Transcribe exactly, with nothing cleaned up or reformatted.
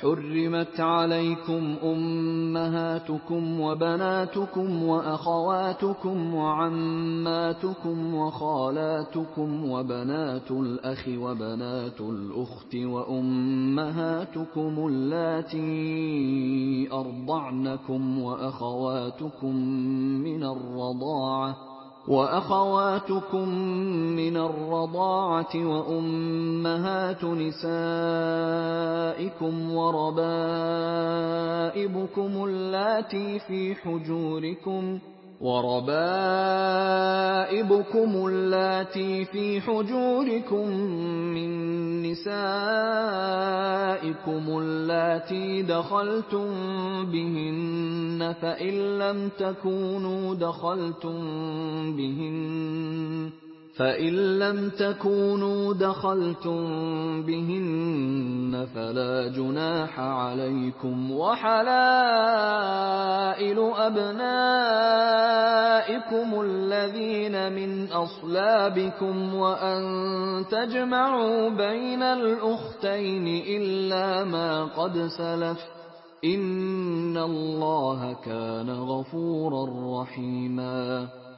حُرِّمَتْ عَلَيْكُمْ أُمَّهَاتُكُمْ وَبَنَاتُكُمْ وَأَخَوَاتُكُمْ وَعَمَّاتُكُمْ وَخَالَاتُكُمْ وَبَنَاتُ الْأَخِ وَبَنَاتُ الْأُخْتِ وَأُمَّهَاتُكُمُ اللَّاتِي أَرْضَعْنَكُمْ وَأَخَوَاتُكُم مِّنَ الرَّضَاعَةِ وَأَخَوَاتُكُم مِّنَ الرَّضَاعَةِ وَأُمَّهَاتُ نِسَائِكُمْ وَرَبَائِبُكُمُ اللَّاتِي فِي حُجُورِكُمْ وَرَبَائِبُكُمُ اللَّاتِي فِي حُجُورِكُم مِّن نِّسَائِكُمُ اللَّاتِي دَخَلْتُم بِهِنَّ فَإِن لَّمْ تَكُونُوا دَخَلْتُم بِهِنَّ فَإِن لَّمْ تَكُونُوا دَخَلْتُم بِهِنَّ فَلَا جُنَاحَ عَلَيْكُمْ وَحَلَائِلُ أَبْنَائِكُمُ الَّذِينَ مِنْ أَصْلَابِكُمْ وَأَن تَجْمَعُوا بَيْنَ الْأُخْتَيْنِ إِلَّا مَا قَدْ سَلَفَ ۚ إِنَّ اللَّهَ كَانَ غَفُورًا رَّحِيمًا